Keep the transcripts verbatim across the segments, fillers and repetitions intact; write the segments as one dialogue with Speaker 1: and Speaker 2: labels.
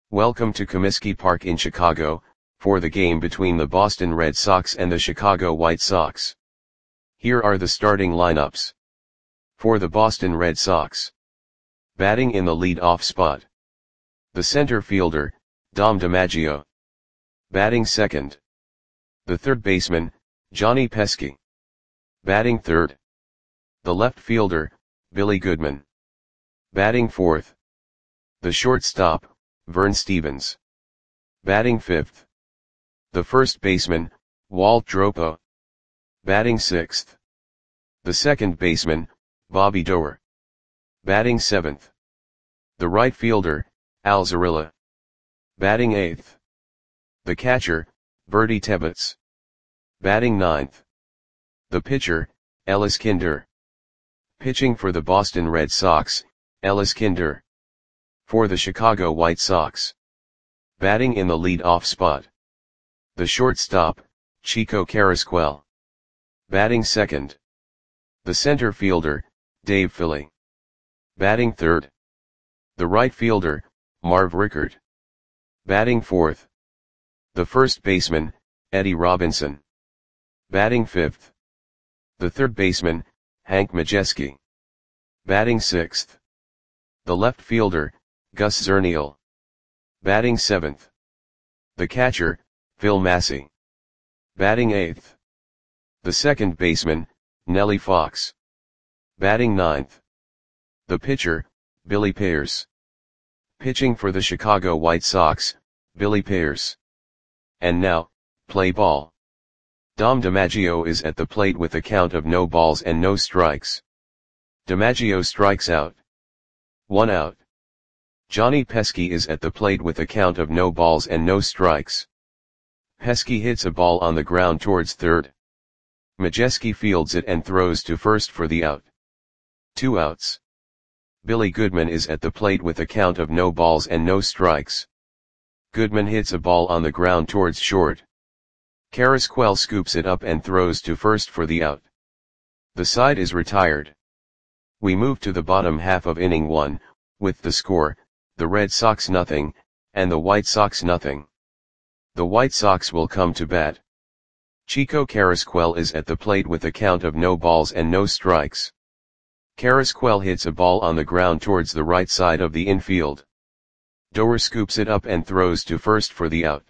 Speaker 1: Welcome to Comiskey Park in Chicago, for the game between the Boston Red Sox and the Chicago White Sox. Here are the starting lineups. For the Boston Red Sox. Batting in the lead-off spot. The center fielder, Dom DiMaggio. Batting second. The third baseman, Johnny Pesky. Batting third. The left fielder, Billy Goodman. Batting fourth. The shortstop, Vern Stephens. Batting fifth. The first baseman, Walt Dropo. Batting sixth. The second baseman, Bobby Doerr. Batting seventh. The right fielder, Al Zarilla. Batting eighth. The catcher, Bertie Tebbetts. Batting ninth. The pitcher, Ellis Kinder. Pitching for the Boston Red Sox, Ellis Kinder. For the Chicago White Sox. Batting in the lead-off spot. The shortstop, Chico Carrasquel. Batting second. The center fielder, Dave Philly. Batting third. The right fielder, Marv Rickert. Batting fourth. The first baseman, Eddie Robinson. Batting fifth. The third baseman, Hank Majeski. Batting sixth. The left fielder, Gus Zernial. Batting seventh. The catcher, Phil Massey. Batting eighth. The second baseman, Nellie Fox. Batting ninth. The pitcher, Billy Pearce. Pitching for the Chicago White Sox, Billy Pearce. And now, play ball. Dom DiMaggio is at the plate with a count of no balls and no strikes. DiMaggio strikes out. One out. Johnny Pesky is at the plate with a count of no balls and no strikes. Pesky hits a ball on the ground towards third. Majeski fields it and throws to first for the out. Two outs. Billy Goodman is at the plate with a count of no balls and no strikes. Goodman hits a ball on the ground towards short. Carrasquel scoops it up and throws to first for the out. The side is retired. We move to the bottom half of inning one, with the score, the Red Sox nothing, and the White Sox nothing. The White Sox will come to bat. Chico Carrasquel is at the plate with a count of no balls and no strikes. Carrasquel hits a ball on the ground towards the right side of the infield. Doerr scoops it up and throws to first for the out.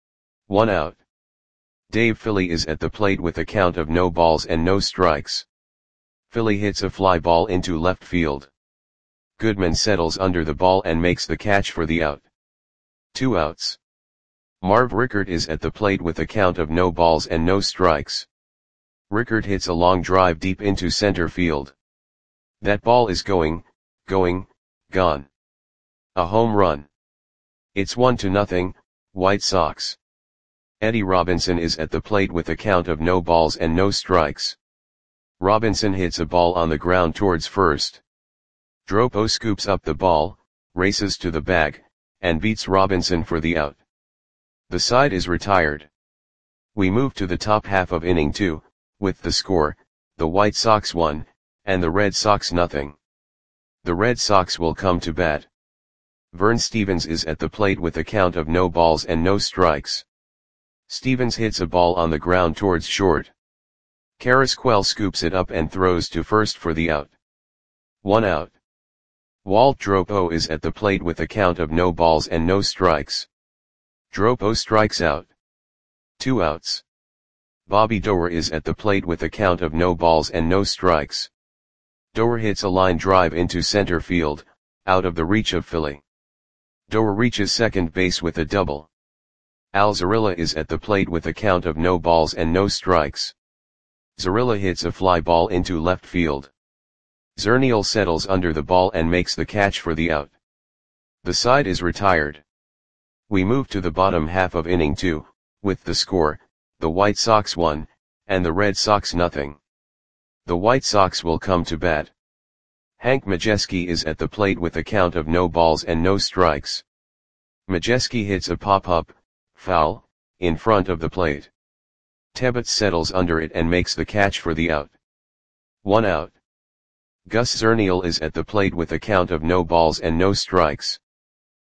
Speaker 1: One out. Dave Philly is at the plate with a count of no balls and no strikes. Philly hits a fly ball into left field. Goodman settles under the ball and makes the catch for the out. Two outs. Marv Rickert is at the plate with a count of no balls and no strikes. Rickert hits a long drive deep into center field. That ball is going, going, gone. A home run. It's one to nothing, White Sox. Eddie Robinson is at the plate with a count of no balls and no strikes. Robinson hits a ball on the ground towards first. Dropo scoops up the ball, races to the bag, and beats Robinson for the out. The side is retired. We move to the top half of inning two, with the score, the White Sox one, and the Red Sox nothing. The Red Sox will come to bat. Vern Stephens is at the plate with a count of no balls and no strikes. Stephens hits a ball on the ground towards short. Carrasquel scoops it up and throws to first for the out. One out. Walt Dropo is at the plate with a count of no balls and no strikes. Dropo strikes out. Two outs. Bobby Doerr is at the plate with a count of no balls and no strikes. Doerr hits a line drive into center field, out of the reach of Philly. Doerr reaches second base with a double. Al Zarilla is at the plate with a count of no balls and no strikes. Zarilla hits a fly ball into left field. Zernial settles under the ball and makes the catch for the out. The side is retired. We move to the bottom half of inning two, with the score, the White Sox one, and the Red Sox nothing. The White Sox will come to bat. Hank Majeski is at the plate with a count of no balls and no strikes. Majeski hits a pop-up, foul, in front of the plate. Tebbetts settles under it and makes the catch for the out. One out. Gus Zernial is at the plate with a count of no balls and no strikes.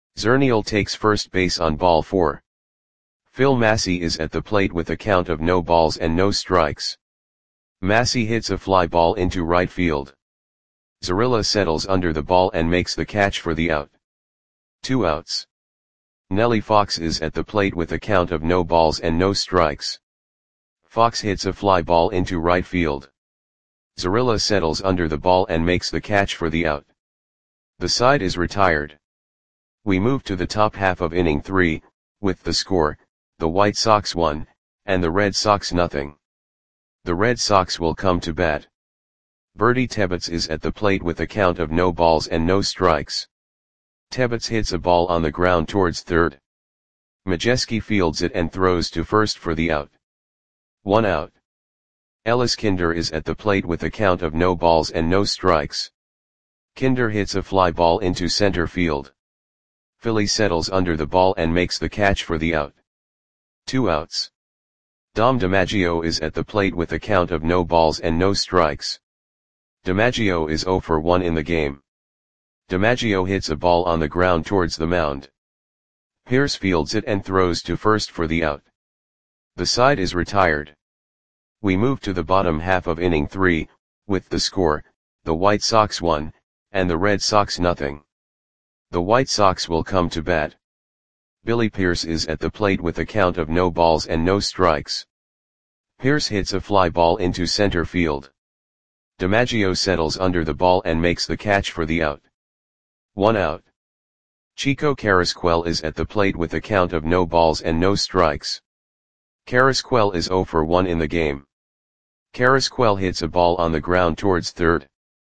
Speaker 1: Zernial takes first base on ball four. Phil Massey is at the plate with a count of no balls and no strikes. Massey hits a fly ball into right field. Zarilla settles under the ball and makes the catch for the out. Two outs. Nellie Fox is at the plate with a count of no balls and no strikes. Fox hits a fly ball into right field. Zarilla settles under the ball and makes the catch for the out. The side is retired. We move to the top half of inning three, with the score, the White Sox one, and the Red Sox nothing. The Red Sox will come to bat. Bertie Tebbets is at the plate with a count of no balls and no strikes. Tebbets hits a ball on the ground towards third. Majeski fields it and throws to first for the out. One out. Ellis Kinder is at the plate with a count of no balls and no strikes. Kinder hits a fly ball into center field. Philly settles under the ball and makes the catch for the out. Two outs. Dom DiMaggio is at the plate with a count of no balls and no strikes. DiMaggio is zero for one in the game. DiMaggio hits a ball on the ground towards the mound. Pierce fields it and throws to first for the out. The side is retired. We move to the bottom half of inning three, with the score, the White Sox one, and the Red Sox nothing. The White Sox will come to bat. Billy Pierce is at the plate with a count of no balls and no strikes. Pierce hits a fly ball into center field. DiMaggio settles under the ball and makes the catch for the out. One out. Chico Carrasquel is at the plate with a count of no balls and no strikes. Carrasquel is zero for one in the game. Carrasquel hits a ball on the ground towards third.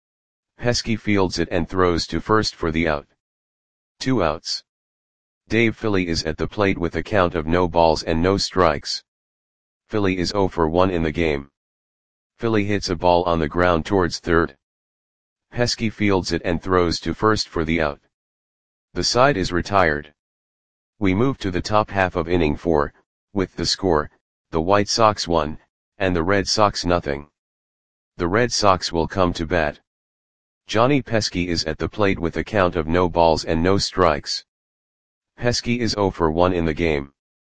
Speaker 1: Pesky fields it and throws to first for the out. Two outs. Dave Philly is at the plate with a count of no balls and no strikes. Philly is zero for one in the game. Philly hits a ball on the ground towards third. Pesky fields it and throws to first for the out. The side is retired. We move to the top half of inning four, with the score, the White Sox one, and the Red Sox nothing. The Red Sox will come to bat. Johnny Pesky is at the plate with a count of no balls and no strikes. Pesky is zero for one in the game.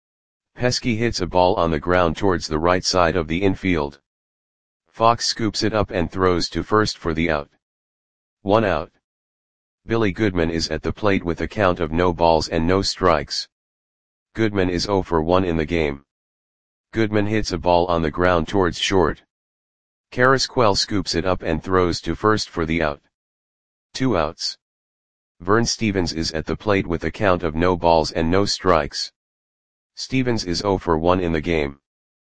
Speaker 1: Pesky hits a ball on the ground towards the right side of the infield. Fox scoops it up and throws to first for the out. One out. Billy Goodman is at the plate with a count of no balls and no strikes. Goodman is zero for one in the game. Goodman hits a ball on the ground towards short. Carrasquel scoops it up and throws to first for the out. Two outs. Vern Stevens is at the plate with a count of no balls and no strikes. Stevens is zero for one in the game.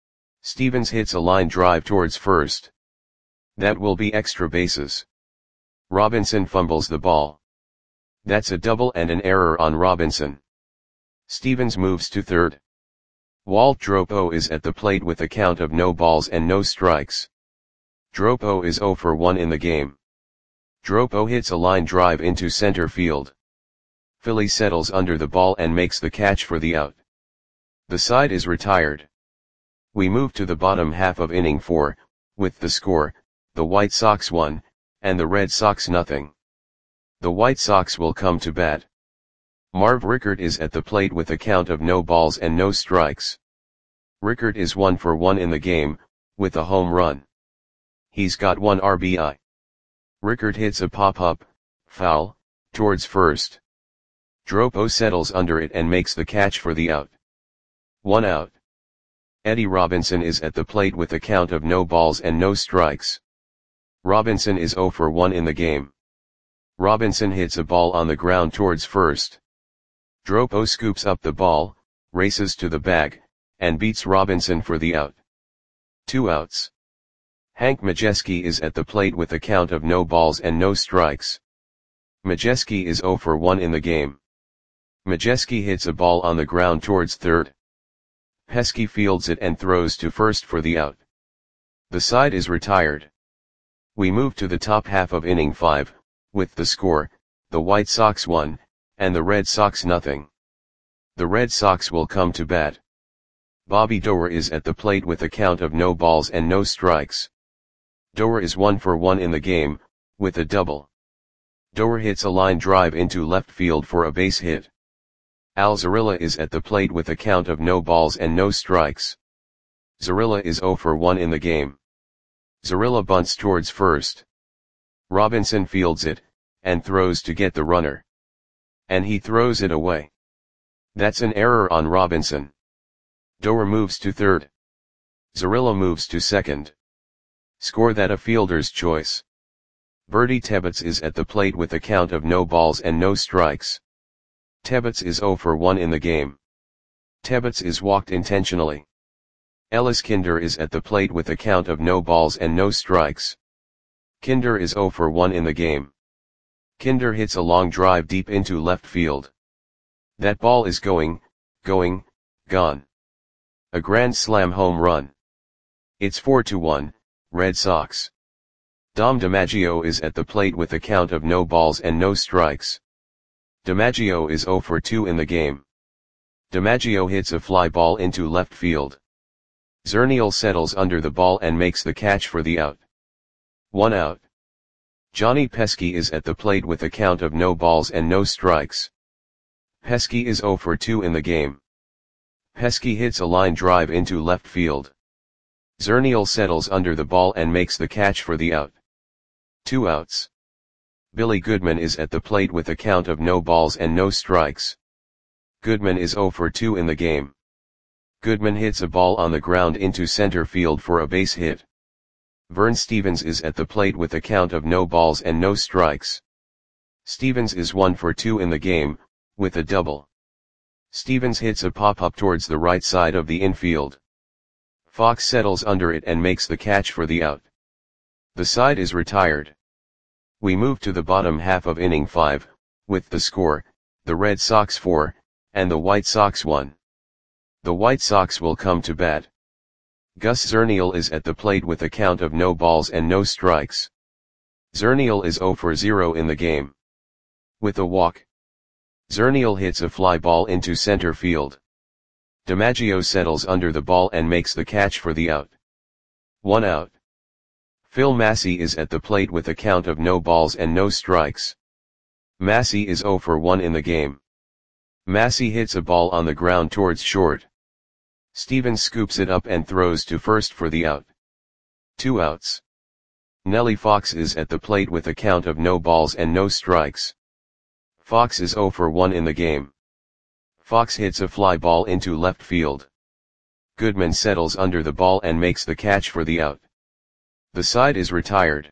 Speaker 1: Stevens hits a line drive towards first. That will be extra bases. Robinson fumbles the ball. That's a double and an error on Robinson. Stevens moves to third. Walt Dropo is at the plate with a count of no balls and no strikes. Dropo is zero for one in the game. Dropo hits a line drive into center field. Philly settles under the ball and makes the catch for the out. The side is retired. We move to the bottom half of inning four, with the score, the White Sox one, and the Red Sox nothing. The White Sox will come to bat. Marv Rickert is at the plate with a count of no balls and no strikes. Rickert is one for one in the game, with a home run. He's got one R B I. Rickert hits a pop-up, foul, towards first. Dropo settles under it and makes the catch for the out. One out. Eddie Robinson is at the plate with a count of no balls and no strikes. Robinson is zero for one in the game. Robinson hits a ball on the ground towards first. Dropo scoops up the ball, races to the bag, and beats Robinson for the out. Two outs. Hank Majeski is at the plate with a count of no balls and no strikes. Majeski is zero for one in the game. Majeski hits a ball on the ground towards third. Pesky fields it and throws to first for the out. The side is retired. We move to the top half of inning five, with the score, the White Sox one, and the Red Sox nothing. The Red Sox will come to bat. Bobby Doerr is at the plate with a count of no balls and no strikes. Doerr is one for one in the game, with a double. Doerr hits a line drive into left field for a base hit. Al Zarilla is at the plate with a count of no balls and no strikes. Zarilla is zero for one in the game. Zarilla bunts towards first. Robinson fields it, and throws to get the runner. And he throws it away. That's an error on Robinson. Doer moves to third. Zarilla moves to second. Score that a fielder's choice. Bertie Tebbets is at the plate with a count of no balls and no strikes. Tebbets is zero for one in the game. Tebbets is walked intentionally. Ellis Kinder is at the plate with a count of no balls and no strikes. Kinder is zero for one in the game. Kinder hits a long drive deep into left field. That ball is going, going, gone. A grand slam home run. It's four to one, Red Sox. Dom DiMaggio is at the plate with a count of no balls and no strikes. DiMaggio is zero for two in the game. DiMaggio hits a fly ball into left field. Zernial settles under the ball and makes the catch for the out. One out. Johnny Pesky is at the plate with a count of no balls and no strikes. Pesky is zero for two in the game. Pesky hits a line drive into left field. Zernial settles under the ball and makes the catch for the out. Two outs. Billy Goodman is at the plate with a count of no balls and no strikes. Goodman is zero for two in the game. Goodman hits a ball on the ground into center field for a base hit. Vern Stevens is at the plate with a count of no balls and no strikes. Stevens is one for two in the game, with a double. Stevens hits a pop-up towards the right side of the infield. Fox settles under it and makes the catch for the out. The side is retired. We move to the bottom half of inning five, with the score, the Red Sox four, and the White Sox one. The White Sox will come to bat. Gus Zernial is at the plate with a count of no balls and no strikes. Zernial is zero for zero in the game. With a walk. Zernial hits a fly ball into center field. DiMaggio settles under the ball and makes the catch for the out. One out. Phil Massey is at the plate with a count of no balls and no strikes. Massey is zero for one in the game. Massey hits a ball on the ground towards short. Stevens scoops it up and throws to first for the out. Two outs. Nellie Fox is at the plate with a count of no balls and no strikes. Fox is zero for one in the game. Fox hits a fly ball into left field. Goodman settles under the ball and makes the catch for the out. The side is retired.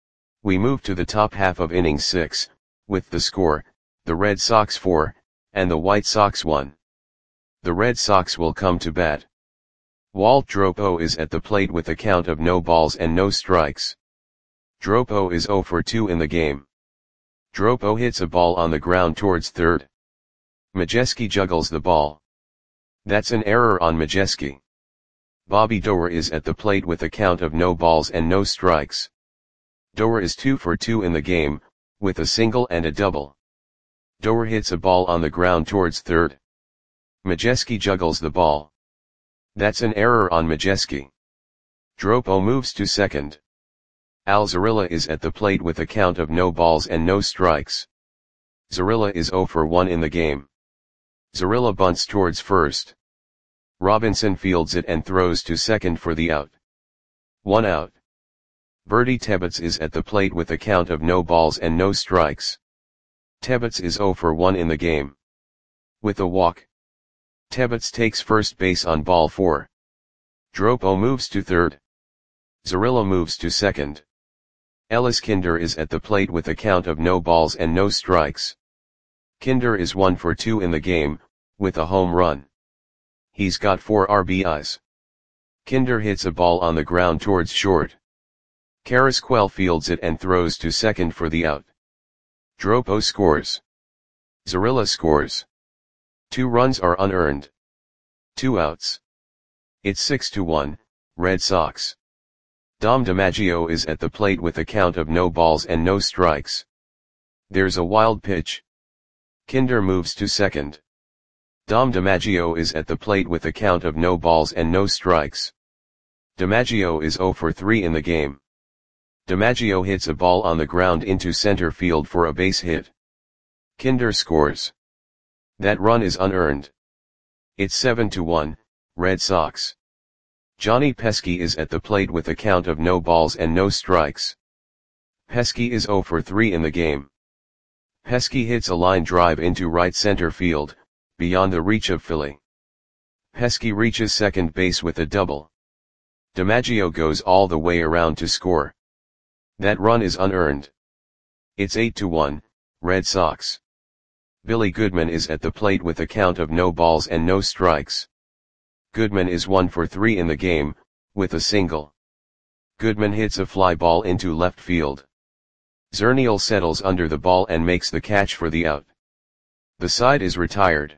Speaker 1: We move to the top half of inning six, with the score, the Red Sox four, and the White Sox one. The Red Sox will come to bat. Walt Dropo is at the plate with a count of no balls and no strikes. Dropo is zero for two in the game. Dropo hits a ball on the ground towards third. Majeski juggles the ball. That's an error on Majeski. Bobby Doer is at the plate with a count of no balls and no strikes. Doer is two for two in the game, with a single and a double. Doer hits a ball on the ground towards third. Majeski juggles the ball. That's an error on Majeski. Dropo moves to second. Al Zarilla is at the plate with a count of no balls and no strikes. Zarilla is zero for one in the game. Zarilla bunts towards first. Robinson fields it and throws to second for the out. One out. Bertie Tebbets is at the plate with a count of no balls and no strikes. Tebbets is zero for one in the game. With a walk. Tebbets takes first base on ball four. Dropo moves to third. Zarilla moves to second. Ellis Kinder is at the plate with a count of no balls and no strikes. Kinder is one for two in the game, with a home run. He's got four R B Is. Kinder hits a ball on the ground towards short. Carrasquel fields it and throws to second for the out. Dropo scores. Zarilla scores. Two runs are unearned. Two outs. It's six to one, Red Sox. Dom DiMaggio is at the plate with a count of no balls and no strikes. There's a wild pitch. Kinder moves to second. Dom DiMaggio is at the plate with a count of no balls and no strikes. DiMaggio is zero for three in the game. DiMaggio hits a ball on the ground into center field for a base hit. Kinder scores. That run is unearned. It's seven to one, Red Sox. Johnny Pesky is at the plate with a count of no balls and no strikes. Pesky is oh for three in the game. Pesky hits a line drive into right center field, beyond the reach of Philly. Pesky reaches second base with a double. DiMaggio goes all the way around to score. That run is unearned. It's eight to one, Red Sox. Billy Goodman is at the plate with a count of no balls and no strikes. Goodman is one for three in the game, with a single. Goodman hits a fly ball into left field. Zernial settles under the ball and makes the catch for the out. The side is retired.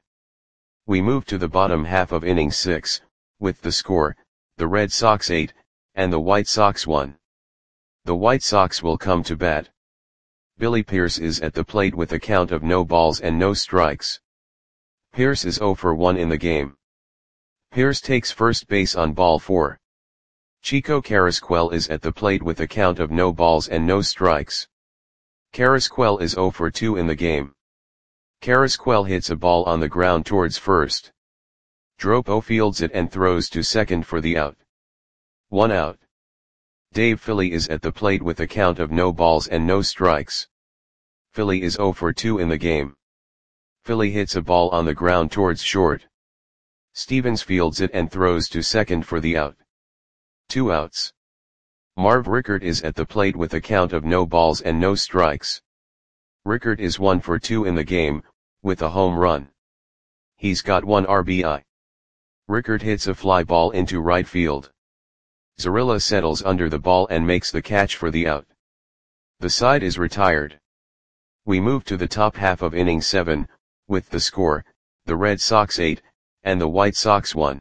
Speaker 1: We move to the bottom half of inning six, with the score, the Red Sox eight, and the White Sox one. The White Sox will come to bat. Billy Pierce is at the plate with a count of no balls and no strikes. Pierce is oh for one in the game. Pierce takes first base on ball four. Chico Carrasquel is at the plate with a count of no balls and no strikes. Carrasquel is oh for two in the game. Carrasquel hits a ball on the ground towards first. Dropo fields it and throws to second for the out. One out. Dave Philly is at the plate with a count of no balls and no strikes. Philly is oh for two in the game. Philly hits a ball on the ground towards short. Stevens fields it and throws to second for the out. Two outs. Marv Rickert is at the plate with a count of no balls and no strikes. Rickert is one for two in the game, with a home run. He's got one R B I. Rickert hits a fly ball into right field. Zarilla settles under the ball and makes the catch for the out. The side is retired. We move to the top half of inning seven, with the score, the Red Sox eight, and the White Sox one.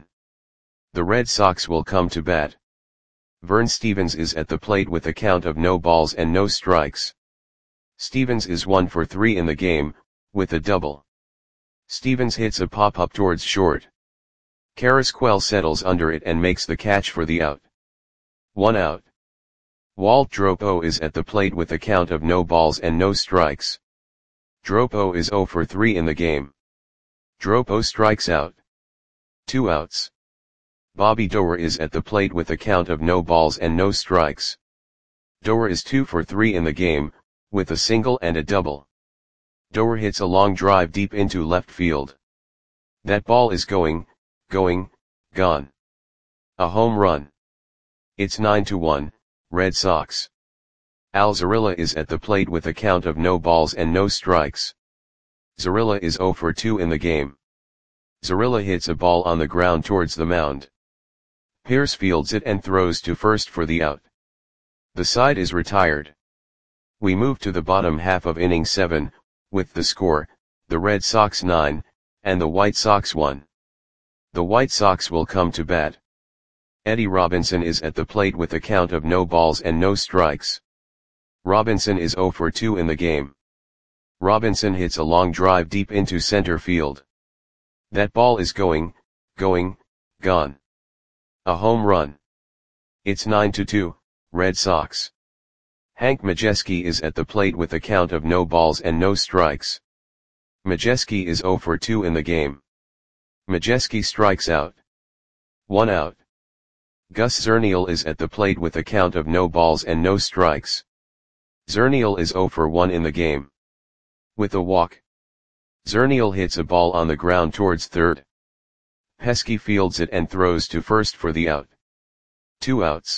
Speaker 1: The Red Sox will come to bat. Vern Stevens is at the plate with a count of no balls and no strikes. Stevens is one for three in the game, with a double. Stevens hits a pop-up towards short. Carrasquel settles under it and makes the catch for the out. One out. Walt Dropo is at the plate with a count of no balls and no strikes. Dropo is oh for three in the game. Dropo strikes out. Two outs. Bobby Doerr is at the plate with a count of no balls and no strikes. Doerr is two for three in the game, with a single and a double. Doerr hits a long drive deep into left field. That ball is going, going, gone. A home run. It's nine to one, Red Sox. Al Zarilla is at the plate with a count of no balls and no strikes. Zarilla is oh for two in the game. Zarilla hits a ball on the ground towards the mound. Pierce fields it and throws to first for the out. The side is retired. We move to the bottom half of inning seven, with the score, the Red Sox nine, and the White Sox one. The White Sox will come to bat. Eddie Robinson is at the plate with a count of no balls and no strikes. Robinson is oh for two in the game. Robinson hits a long drive deep into center field. That ball is going, going, gone. A home run. It's nine to two, Red Sox. Hank Majeski is at the plate with a count of no balls and no strikes. Majeski is oh for two in the game. Majeski strikes out. One out. Gus Zernial is at the plate with a count of no balls and no strikes. Zernial is oh for one in the game. With a walk. Zernial hits a ball on the ground towards third. Pesky fields it and throws to first for the out. Two outs.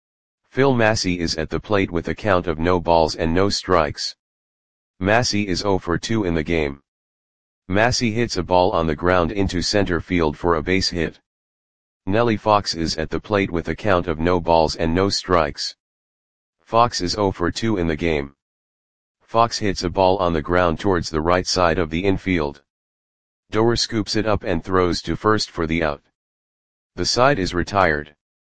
Speaker 1: Phil Massey is at the plate with a count of no balls and no strikes. Massey is oh for two in the game. Massey hits a ball on the ground into center field for a base hit. Nellie Fox is at the plate with a count of no balls and no strikes. Fox is oh for two in the game. Fox hits a ball on the ground towards the right side of the infield. Doerr scoops it up and throws to first for the out. The side is retired.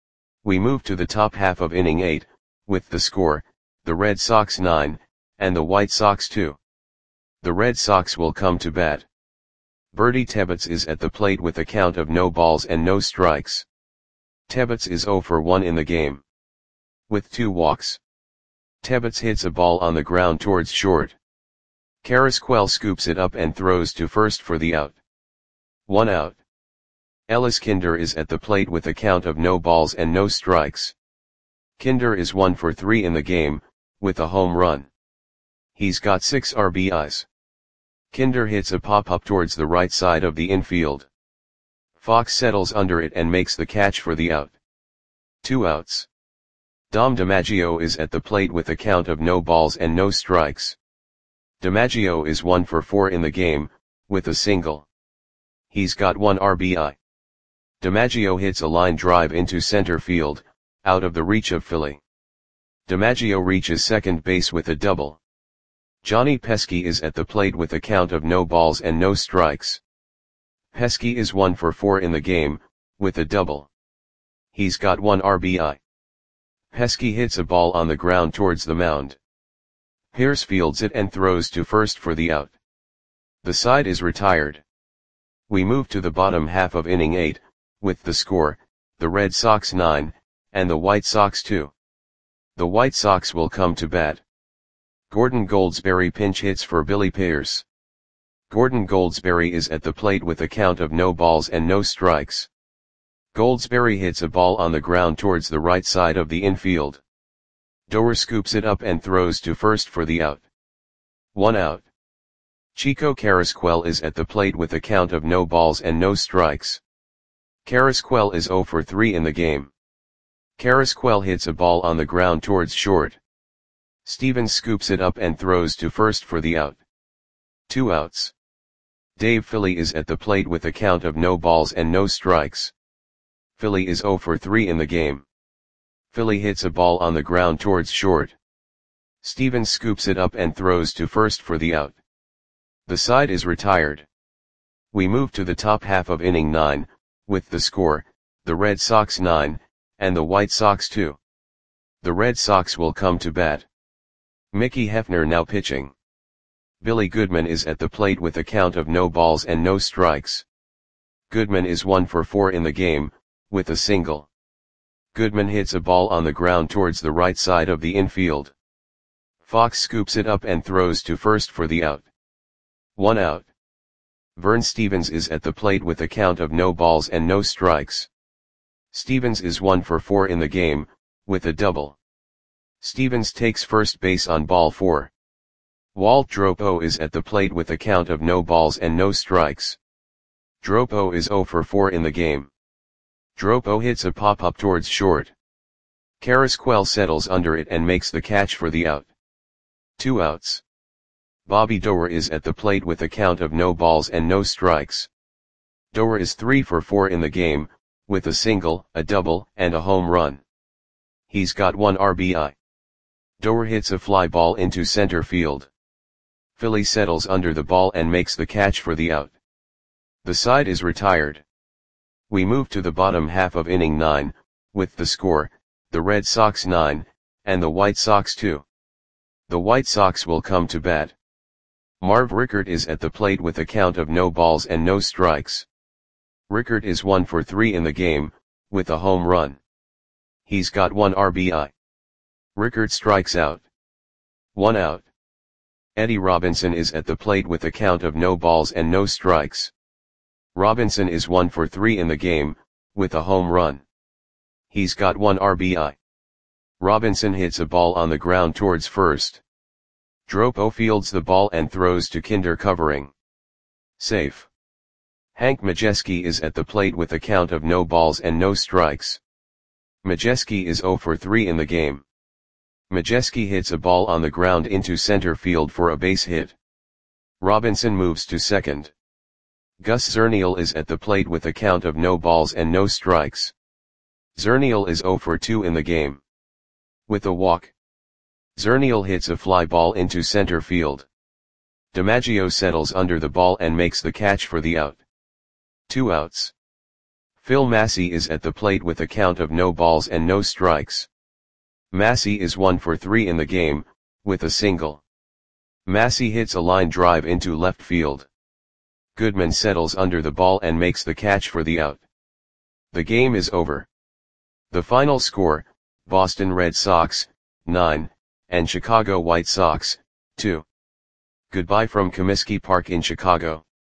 Speaker 1: We move to the top half of inning eight, with the score, the Red Sox nine, and the White Sox two. The Red Sox will come to bat. Bertie Tebbetts is at the plate with a count of no balls and no strikes. Tebbetts is oh for one in the game. With two walks. Tebbetts hits a ball on the ground towards short. Carrasquel scoops it up and throws to first for the out. One out. Ellis Kinder is at the plate with a count of no balls and no strikes. Kinder is one for three in the game, with a home run. He's got six R B Is. Kinder hits a pop-up towards the right side of the infield. Fox settles under it and makes the catch for the out. Two outs. Dom DiMaggio is at the plate with a count of no balls and no strikes. DiMaggio is one for four in the game, with a single. He's got one R B I. DiMaggio hits a line drive into center field, out of the reach of Philly. DiMaggio reaches second base with a double. Johnny Pesky is at the plate with a count of no balls and no strikes. Pesky is one for four in the game, with a double. He's got one R B I. Pesky hits a ball on the ground towards the mound. Pierce fields it and throws to first for the out. The side is retired. We move to the bottom half of inning eight, with the score, the Red Sox nine, and the White Sox two. The White Sox will come to bat. Gordon Goldsberry pinch hits for Billy Pierce. Gordon Goldsberry is at the plate with a count of no balls and no strikes. Goldsberry hits a ball on the ground towards the right side of the infield. Doer scoops it up and throws to first for the out. One out. Chico Carrasquel is at the plate with a count of no balls and no strikes. Carrasquel is zero for three in the game. Carrasquel hits a ball on the ground towards short. Stevens scoops it up and throws to first for the out. Two outs. Dave Philly is at the plate with a count of no balls and no strikes. Philly is zero for three in the game. Philly hits a ball on the ground towards short. Stevens scoops it up and throws to first for the out. The side is retired. We move to the top half of inning nine, with the score, the Red Sox nine, and the White Sox two. The Red Sox will come to bat. Mickey Hefner now pitching. Billy Goodman is at the plate with a count of no balls and no strikes. Goodman is one for four in the game, with a single. Goodman hits a ball on the ground towards the right side of the infield. Fox scoops it up and throws to first for the out. One out. Vern Stevens is at the plate with a count of no balls and no strikes. Stevens is one for four in the game, with a double. Stevens takes first base on ball four. Walt Dropo is at the plate with a count of no balls and no strikes. Dropo is zero for four in the game. Dropo hits a pop-up towards short. Carrasquel settles under it and makes the catch for the out. Two outs. Bobby Doer is at the plate with a count of no balls and no strikes. Doer is three for four in the game, with a single, a double, and a home run. He's got one R B I. Doer hits a fly ball into center field. Philly settles under the ball and makes the catch for the out. The side is retired. We move to the bottom half of inning nine, with the score, the Red Sox nine, and the White Sox two. The White Sox will come to bat. Marv Rickert is at the plate with a count of no balls and no strikes. Rickert is one for three in the game, with a home run. He's got one R B I. Rickert strikes out. One out. Eddie Robinson is at the plate with a count of no balls and no strikes. Robinson is one for three in the game, with a home run. He's got one R B I. Robinson hits a ball on the ground towards first. Dropo fields the ball and throws to Kinder covering. Safe. Hank Majeski is at the plate with a count of no balls and no strikes. Majeski is zero for three in the game. Majeski hits a ball on the ground into center field for a base hit. Robinson moves to second. Gus Zernial is at the plate with a count of no balls and no strikes. Zernial is zero for two in the game. With a walk. Zernial hits a fly ball into center field. DiMaggio settles under the ball and makes the catch for the out. Two outs. Phil Massey is at the plate with a count of no balls and no strikes. Massey is one for three in the game, with a single. Massey hits a line drive into left field. Goodman settles under the ball and makes the catch for the out. The game is over. The final score, Boston Red Sox, nine, and Chicago White Sox, two.
Speaker 2: Goodbye from Comiskey Park in Chicago.